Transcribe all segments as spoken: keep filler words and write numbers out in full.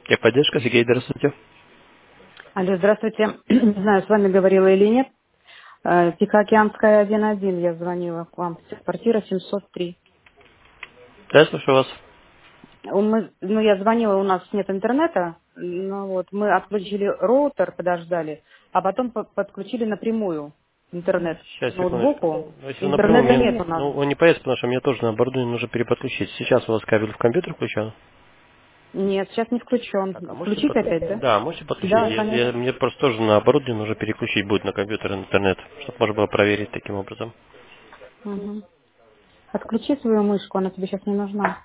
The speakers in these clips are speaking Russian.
Техподдержка, Сергей, здравствуйте. Алло, здравствуйте. Не знаю, с вами говорила или нет. Э, Тихоокеанская один один, я звонила к вам. Квартира семьсот три. Да, я слушаю вас. У Мы, ну, я звонила, у нас нет интернета. Ну, вот, мы отключили роутер, подождали, а потом по- подключили напрямую интернет Сейчас, к секундочку. ноутбуку. Ну, если вы напрямую, Интернета мне, нет у нас. ну, он не появится, потому что мне тоже на оборудование нужно переподключить. Сейчас у вас кабель в компьютер включен. Нет, сейчас не Так, а включен. можете Включить подключить? опять, да? Да, можете подключить. Да, Я- я- конечно. мне просто тоже на оборудование нужно переключить будет на компьютер интернет, чтобы можно было проверить таким образом. Мгм. Отключи свою мышку, она тебе сейчас не нужна.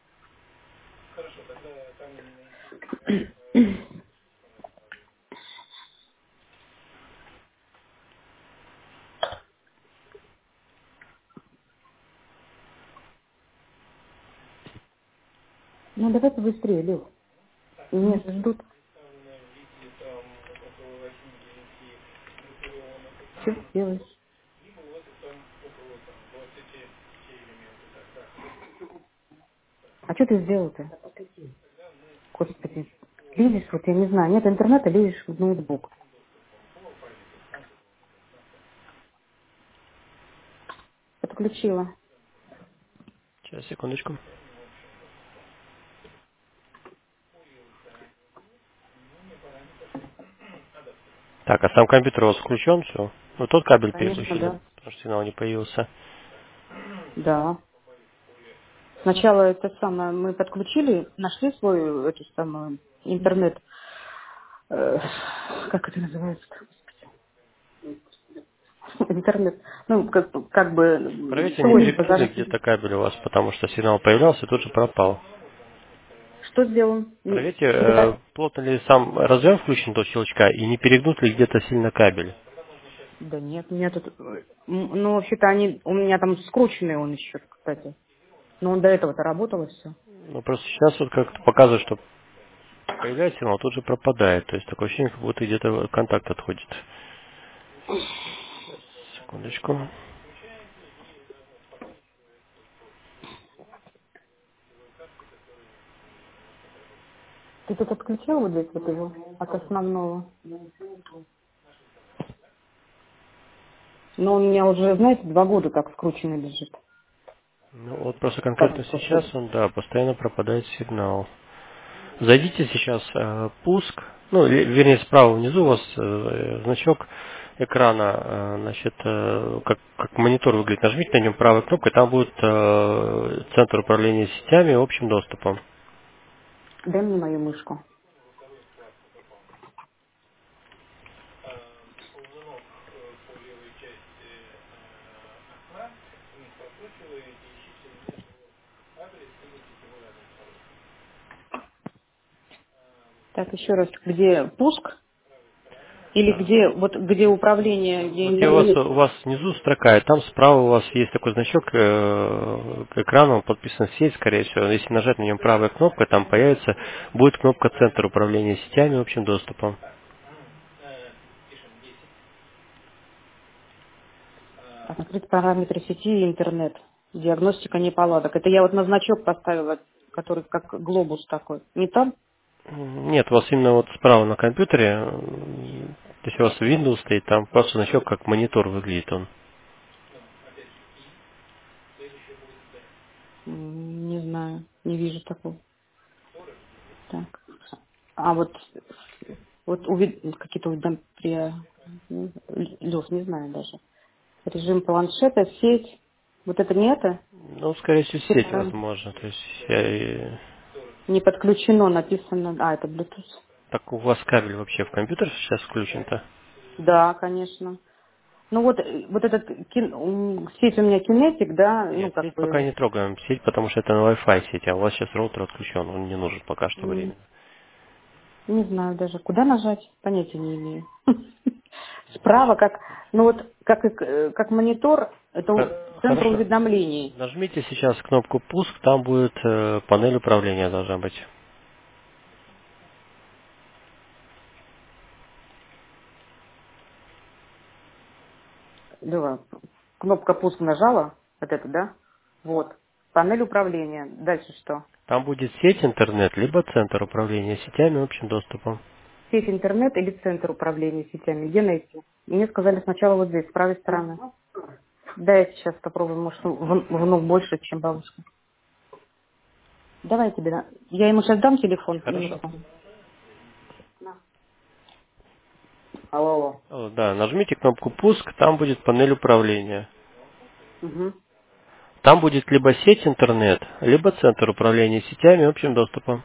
Ну, давай побыстрее, Лев. Меня же ждут. Что делаешь? А что ты сделал-то? Господи. Лезешь, вот я не знаю, нет интернета, лезешь в ноутбук. Подключила. Сейчас, секундочку. Так, а сам компьютер у вас включен, все? Ну, тот кабель Конечно, переключили, да. потому что сигнал не появился. Да. Сначала это самое, мы подключили, нашли свой эту самую интернет. э, как это называется? Интернет. Ну, как, как бы м, Проверьте, не свой типа перегнули зажать. где-то кабель у вас, потому что сигнал появлялся и тут же пропал. Что сделан? М, Проверьте, э, Да, плотно ли сам разъем включен до щелчка и не перегнут ли где-то сильно кабель. да нет, у меня тут... э, м, Ну, вообще-то они... У меня там скрученный он еще, кстати. Но он до этого-то работал и все. Ну, просто сейчас вот как-то показывает, что появляется сигнал, тут же пропадает. То есть такое ощущение, как будто где-то контакт отходит. Сейчас, секундочку. Ты тут отключил вот здесь вот его от основного? Но он у меня уже, знаете, два года так скрученный лежит. Ну, вот просто конкретно Как просто. сейчас он, да, постоянно пропадает сигнал. Зайдите сейчас э, пуск, ну, ле- вернее, справа внизу у вас э, значок экрана, э, значит, э, как, как монитор выглядит. Нажмите на нем правой кнопкой, там будет э, центр управления сетями и общим доступом. Дай мне мою мышку. Так, еще раз, где пуск? Или Э, где, вот где управление, где Вот где у вас, интернет? у вас внизу строка, и там справа у вас есть такой значок э, к экрану, он подписан сеть, скорее всего. Если нажать на нем правой кнопкой, там появится, будет кнопка центр управления сетями и общим доступом. Открыть параметры сети и интернет. Диагностика неполадок. Это я вот на значок поставила, который как глобус такой. Не там? Нет, у вас именно вот справа на компьютере, м, то есть у вас Windows стоит, там просто значок как монитор выглядит он. М, Не знаю, не вижу такого. Так. А вот, вот уви- какие-то уведомления, Лёш, не знаю даже. Режим планшета, сеть. Вот это не это? Ну, скорее всего, Все сеть параметры. возможно. То есть, э, Не подключено, написано. А, это Bluetooth. так у вас кабель вообще в компьютер сейчас включен-то? Да, конечно. Ну вот, э, вот этот кин- м, сеть у меня кинетик, да, ну Нет, как сеть пока бы, не трогаем сеть, потому что это на Wi-Fi сеть, а у вас сейчас роутер отключен, он не нужен пока что м, временно. не знаю даже, куда нажать, понятия не имею. Справа как, ну вот, как, и- э, как монитор, это у- Х- центр Хорошо. уведомлений. Нажмите сейчас кнопку пуск, там будет э, панель управления должна быть. Да, кнопка пуск нажала, вот это, да? Вот. Панель управления. Дальше что? Там будет сеть интернет, либо центр управления сетями общим доступом. Сеть интернет или центр управления сетями? Где найти? Мне сказали сначала вот здесь, с правой стороны. Да, я сейчас попробую, может, вн- внук больше, чем бабушка. Давай я тебе, на- я ему сейчас дам телефон, Хорошо. минутку. Алло, алло. О, да, нажмите кнопку «Пуск», там будет панель управления. Угу. Там будет либо сеть интернет, либо центр управления сетями общим доступом.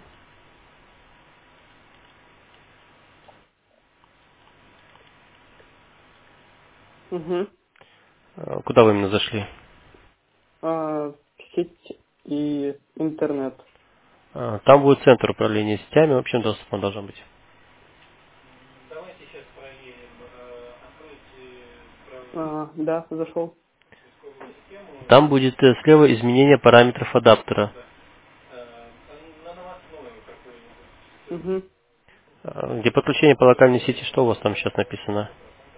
Угу. Э, Куда вы именно зашли? А, сеть и интернет. А, Там будет центр управления сетями общим доступом должен быть. А, да, зашел. Там будет э, слева изменение параметров адаптера. Угу. Э, Где подключение по локальной сети, что у вас там сейчас написано?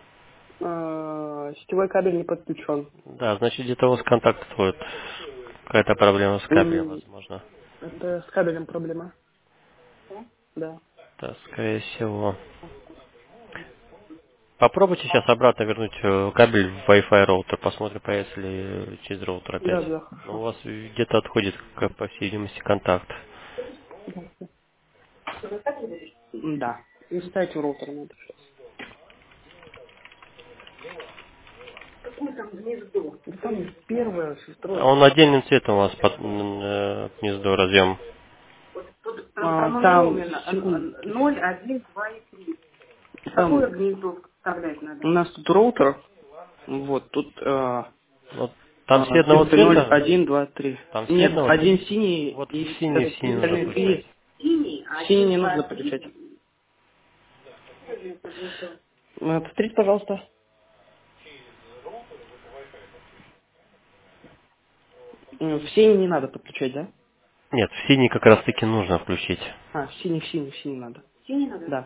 А, сетевой кабель не подключен. Да, значит где-то у вас контакт отходит. Какая-то проблема с кабелем, М, возможно. Это с кабелем проблема. Да. Да, скорее всего. Попробуйте сейчас обратно вернуть э, кабель в Wi-Fi роутер, посмотрим, появится ли через роутер опять. Да, да, Но у хорошо. вас где-то отходит, как по всей видимости, контакт. Да. И ставить в роутер надо сейчас. Какой там гнездо? Да там первое, А шестой. он отдельным цветом у вас под м, э, гнездо разъем. Там, а, там секунду. ноль, один, два и три. Там, какое гнездо вставлять надо? У нас тут роутер. Вот, тут а, Вот, там все а, одного цифры ноль, цвета? один, два, три. Там все Нет, одного цвета? один синий Вот и синий, в синий нужно остальные включать. три. Синий не нужно подключать. А, Повторите, пожалуйста. М, В синий не надо подключать, да? Нет, в синий как раз таки нужно включить. А, в синий, в синий, в синий надо. Синий надо? Да.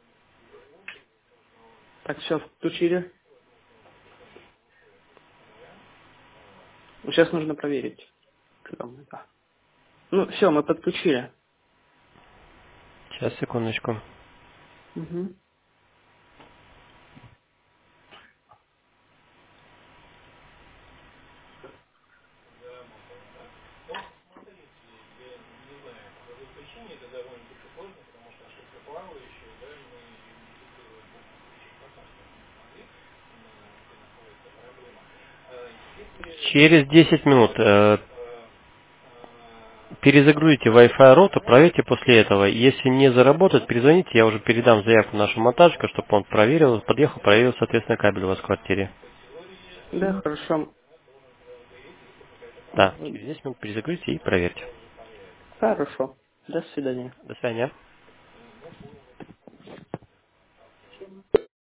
Так, все, включили. Сейчас нужно проверить. Что там это? Ну, все, мы подключили. Сейчас, секундочку. Угу. Через десять минут э, перезагрузите Wi-Fi роутер, проверьте после этого. Если не заработает, перезвоните, я уже передам заявку нашему монтажнику, чтобы он проверил, подъехал, проверил, соответственно, кабель у вас в квартире. Да, хорошо. Да, через десять минут перезагрузите и проверьте. Хорошо. До свидания. До свидания.